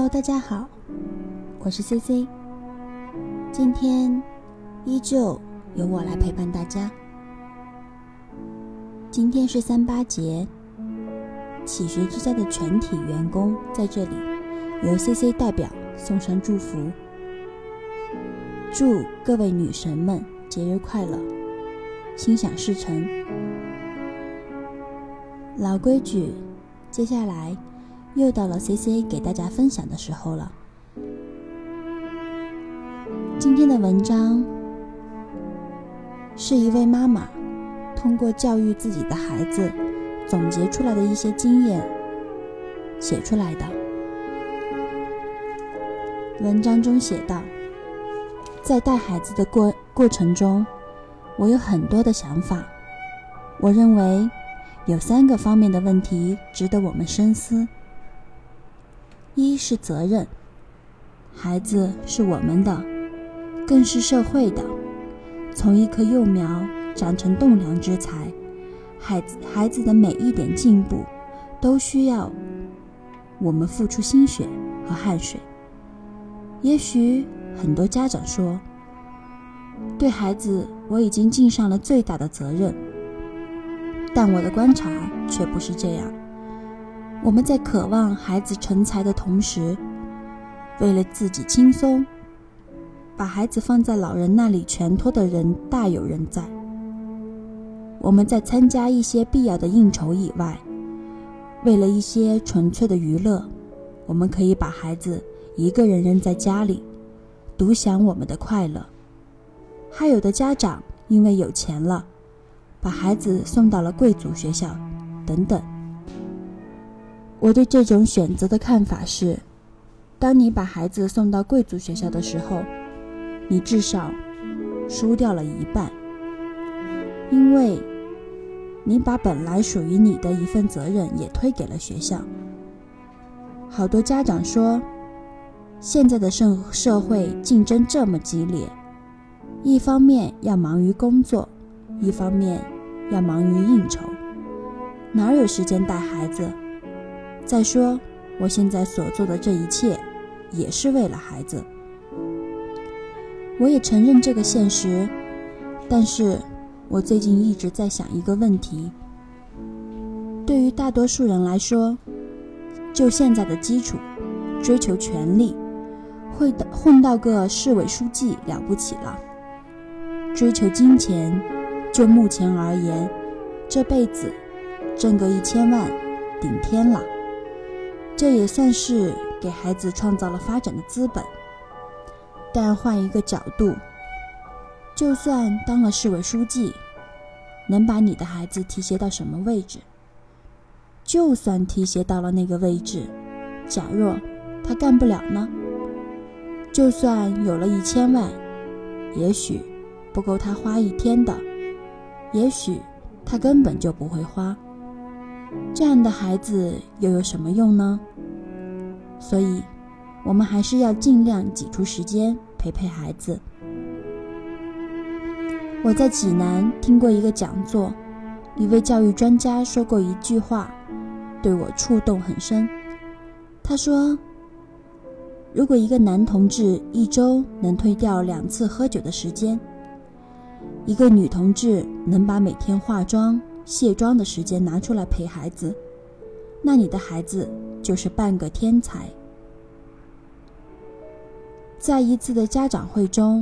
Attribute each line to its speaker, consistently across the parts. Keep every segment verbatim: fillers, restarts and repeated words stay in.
Speaker 1: Hello， 大家好，我是 C C， 今天依旧由我来陪伴大家。今天是三八节，启学之家的全体员工在这里由 C C 代表送上祝福，祝各位女神们节日快乐，心想事成。老规矩，接下来又到了 C C 给大家分享的时候了。今天的文章是一位妈妈通过教育自己的孩子总结出来的一些经验写出来的。文章中写道，在带孩子的过过程中，我有很多的想法。我认为有三个方面的问题值得我们深思。一是责任，孩子是我们的，更是社会的。从一棵幼苗长成栋梁之材，孩子孩子的每一点进步都需要我们付出心血和汗水。也许很多家长说，对孩子我已经尽上了最大的责任，但我的观察却不是这样。我们在渴望孩子成才的同时，为了自己轻松，把孩子放在老人那里全托的人大有人在。我们在参加一些必要的应酬以外，为了一些纯粹的娱乐，我们可以把孩子一个人扔在家里，独享我们的快乐。还有的家长因为有钱了，把孩子送到了贵族学校等等。我对这种选择的看法是，当你把孩子送到贵族学校的时候，你至少输掉了一半，因为你把本来属于你的一份责任也推给了学校。好多家长说，现在的社社会竞争这么激烈，一方面要忙于工作，一方面要忙于应酬，哪有时间带孩子？再说，我现在所做的这一切也是为了孩子。我也承认这个现实，但是我最近一直在想一个问题。对于大多数人来说，就现在的基础，追求权力，会混到个市委书记了不起了。追求金钱，就目前而言，这辈子挣个一千万顶天了。这也算是给孩子创造了发展的资本。但换一个角度，就算当了市委书记，能把你的孩子提携到什么位置？就算提携到了那个位置，假若他干不了呢？就算有了一千万，也许不够他花一天的，也许他根本就不会花。这样的孩子又有什么用呢？所以我们还是要尽量挤出时间陪陪孩子。我在济南听过一个讲座，一位教育专家说过一句话，对我触动很深。他说，如果一个男同志一周能推掉两次喝酒的时间，一个女同志能把每天化妆卸妆的时间拿出来陪孩子，那你的孩子就是半个天才。在一次的家长会中，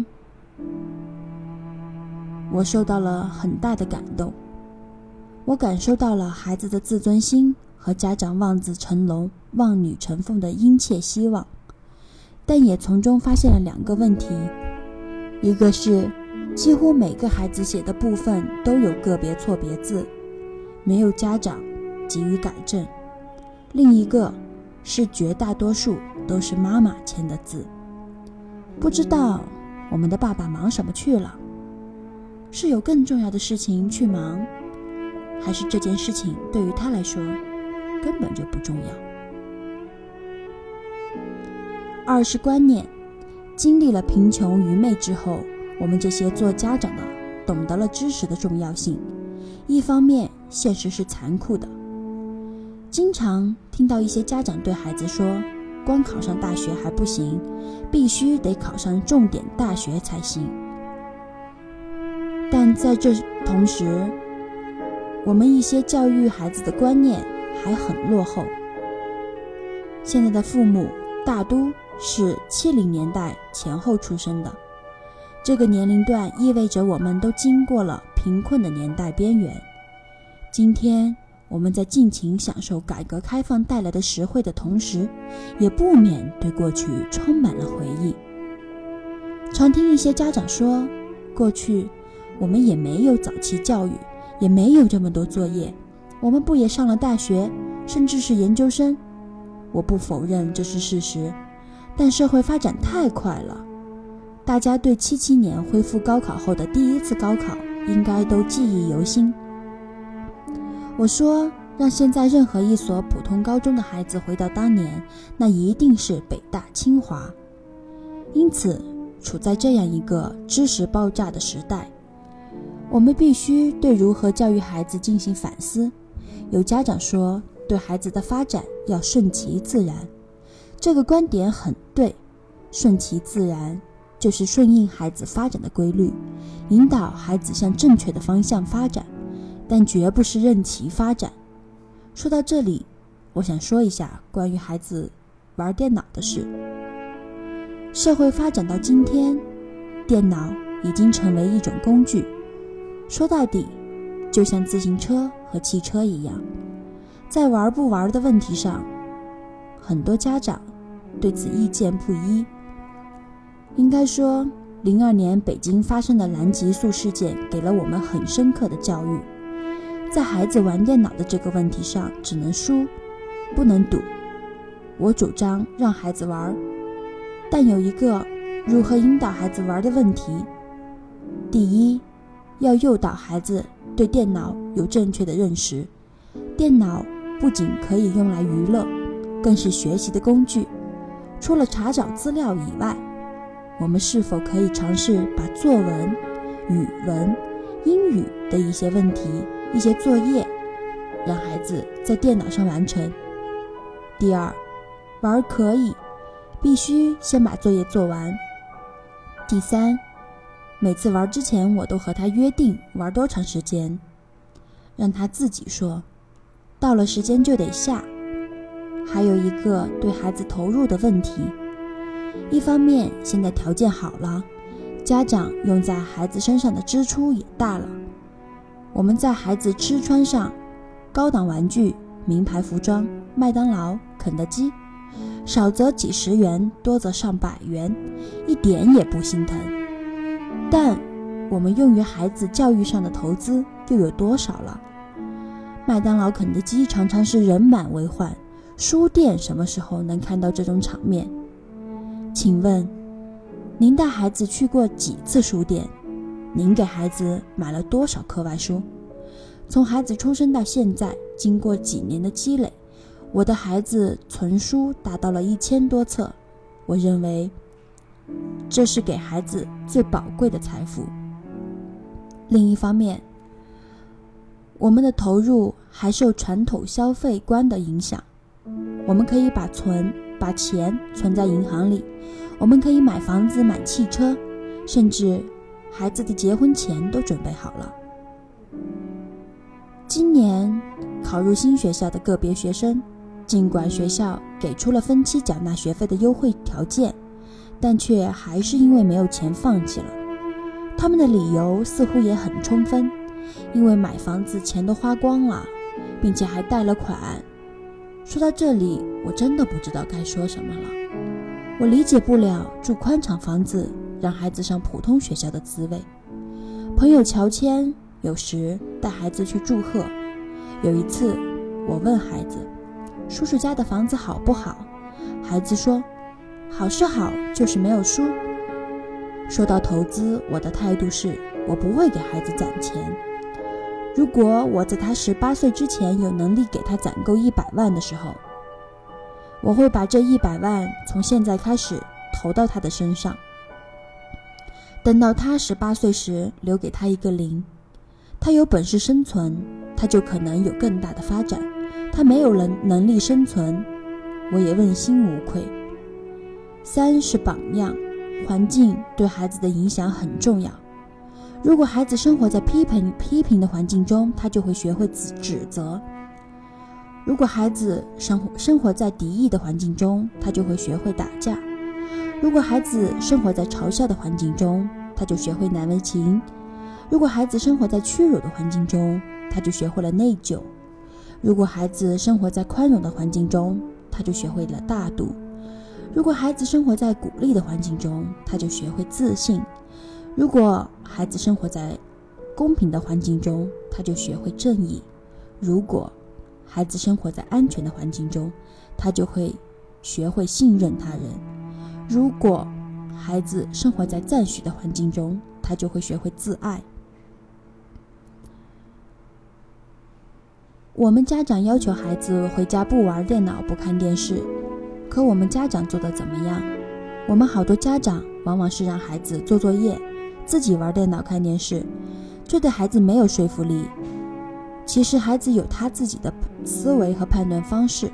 Speaker 1: 我受到了很大的感动。我感受到了孩子的自尊心和家长望子成龙、望女成凤的殷切希望，但也从中发现了两个问题。一个是几乎每个孩子写的部分都有个别错别字，没有家长给予改正。另一个是绝大多数都是妈妈签的字。不知道我们的爸爸忙什么去了？是有更重要的事情去忙，还是这件事情对于他来说根本就不重要？二是观念，经历了贫穷愚昧之后，我们这些做家长的懂得了知识的重要性。一方面，现实是残酷的，经常听到一些家长对孩子说， 光考上大学还不行，必须得考上重点大学才行。但在这同时，我们一些教育孩子的观念还很落后。现在的父母大都是七零年代前后出生的，这个年龄段意味着我们都经过了贫困的年代边缘。今天我们在尽情享受改革开放带来的实惠的同时，也不免对过去充满了回忆。常听一些家长说，过去我们也没有早期教育，也没有这么多作业，我们不也上了大学，甚至是研究生？我不否认这是事实，但社会发展太快了，大家对七七年恢复高考后的第一次高考应该都记忆犹新。我说，让现在任何一所普通高中的孩子回到当年，那一定是北大清华。因此，处在这样一个知识爆炸的时代，我们必须对如何教育孩子进行反思。有家长说，对孩子的发展要顺其自然，这个观点很对。顺其自然就是顺应孩子发展的规律，引导孩子向正确的方向发展，但绝不是任其发展。说到这里，我想说一下关于孩子玩电脑的事。社会发展到今天，电脑已经成为一种工具，说到底就像自行车和汽车一样，在玩不玩的问题上，很多家长对此意见不一。应该说，零二年北京发生的蓝激素事件给了我们很深刻的教育。在孩子玩电脑的这个问题上，只能输，不能赌。我主张让孩子玩，但有一个如何引导孩子玩的问题。第一，要诱导孩子对电脑有正确的认识。电脑不仅可以用来娱乐，更是学习的工具。除了查找资料以外，我们是否可以尝试把作文、语文、英语的一些问题、一些作业，让孩子在电脑上完成？第二，玩可以，必须先把作业做完。第三，每次玩之前我都和他约定玩多长时间，让他自己说，到了时间就得下。还有一个对孩子投入的问题，一方面现在条件好了，家长用在孩子身上的支出也大了，我们在孩子吃穿上，高档玩具、名牌服装、麦当劳、肯德基，少则几十元，多则上百元，一点也不心疼。但我们用于孩子教育上的投资又有多少了？麦当劳、肯德基常常是人满为患，书店什么时候能看到这种场面？请问，您带孩子去过几次书店？您给孩子买了多少课外书？从孩子出生到现在，经过几年的积累，我的孩子存书达到了一千多册。我认为，这是给孩子最宝贵的财富。另一方面，我们的投入还受传统消费观的影响。我们可以把存把钱存在银行里，我们可以买房子、买汽车，甚至孩子的结婚钱都准备好了。今年考入新学校的个别学生，尽管学校给出了分期缴纳学费的优惠条件，但却还是因为没有钱放弃了。他们的理由似乎也很充分，因为买房子钱都花光了，并且还贷了款。说到这里，我真的不知道该说什么了。我理解不了住宽敞房子让孩子上普通学校的滋味。朋友乔迁，有时带孩子去祝贺。有一次我问孩子，叔叔家的房子好不好？孩子说，好是好，就是没有书。说到投资，我的态度是，我不会给孩子攒钱。如果我在他十八岁之前有能力给他攒够一百万的时候，我会把这一百万从现在开始投到他的身上。等到他十八岁时，留给他一个零。他有本事生存，他就可能有更大的发展；他没有能能力生存， 我也问心无愧。三是榜样，环境对孩子的影响很重要。如果孩子生活在批评批评的环境中，他就会学会指责；如果孩子生活生活在敌意的环境中，他就会学会打架；如果孩子生活在嘲笑的环境中，他就学会难为情；如果孩子生活在屈辱的环境中，他就学会了内疚；如果孩子生活在宽容的环境中，他就学会了大度；如果孩子生活在鼓励的环境中，他就学会自信；如果孩子生活在公平的环境中，他就学会正义；如果孩子生活在安全的环境中，他就会学会信任他人；如果孩子生活在赞许的环境中，他就会学会自爱。我们家长要求孩子回家不玩电脑、不看电视，可我们家长做得怎么样？我们好多家长往往是让孩子做作业，自己玩电脑看电视，这对孩子没有说服力。其实孩子有他自己的思维和判断方式。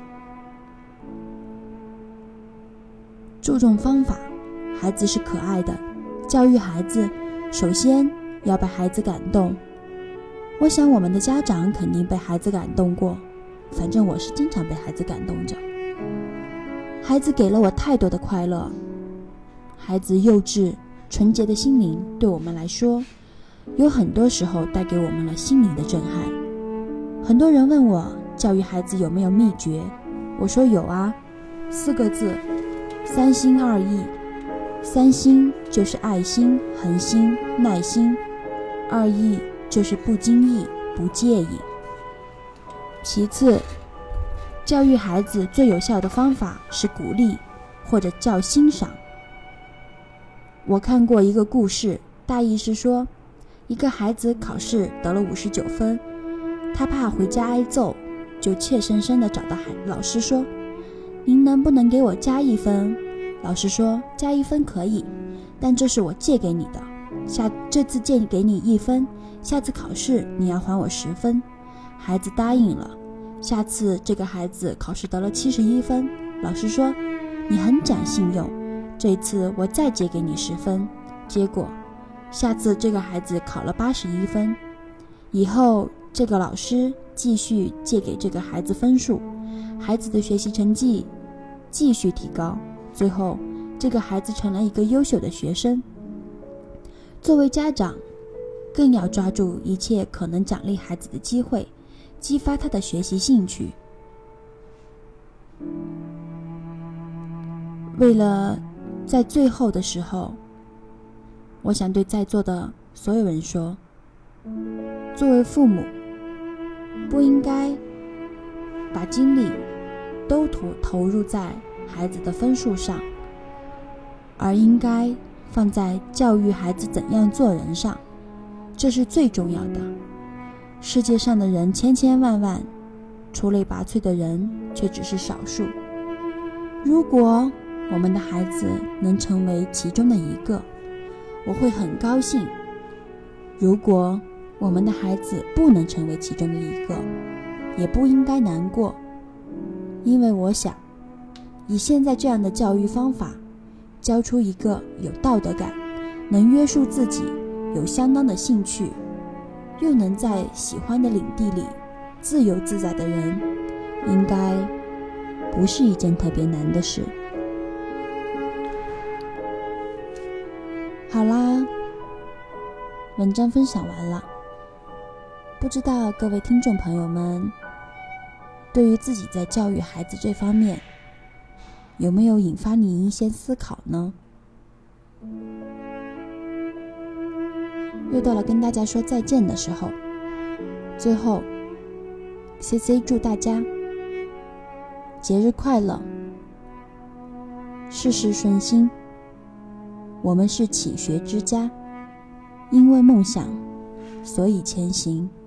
Speaker 1: 注重方法，孩子是可爱的。教育孩子，首先要把孩子感动。我想我们的家长肯定被孩子感动过，反正我是经常被孩子感动着。孩子给了我太多的快乐。孩子幼稚纯洁的心灵对我们来说，有很多时候带给我们了心灵的震撼。很多人问我教育孩子有没有秘诀，我说有啊，四个字，三心二意。三心就是爱心、恒心、耐心；二意就是不经意、不介意。其次，教育孩子最有效的方法是鼓励，或者叫欣赏。我看过一个故事，大意是说，一个孩子考试得了五十九分，他怕回家挨揍，就怯生生地找到老师说：“您能不能给我加一分？”老师说：“加一分可以，但这是我借给你的，下这次借给你一分，下次考试你要还我十分。”孩子答应了。下次这个孩子考试得了七十一分，老师说：“你很讲信用，这次我再借给你十分。”结果下次这个孩子考了八十一分。以后这个老师继续借给这个孩子分数，孩子的学习成绩继续提高，最后这个孩子成了一个优秀的学生。作为家长，更要抓住一切可能奖励孩子的机会，激发他的学习兴趣。为了在最后的时候，我想对在座的所有人说，作为父母，不应该把精力都投投入在孩子的分数上，而应该放在教育孩子怎样做人上，这是最重要的。世界上的人千千万万，出类拔萃的人却只是少数。如果我们的孩子能成为其中的一个，我会很高兴。如果我们的孩子不能成为其中的一个，也不应该难过，因为我想，以现在这样的教育方法，教出一个有道德感、能约束自己、有相当的兴趣，又能在喜欢的领地里自由自在的人，应该不是一件特别难的事。好啦，文章分享完了。不知道各位听众朋友们，对于自己在教育孩子这方面，有没有引发你一些思考呢？又到了跟大家说再见的时候，最后 C C 祝大家节日快乐，事事顺心。我们是启学之家，因为梦想，所以前行。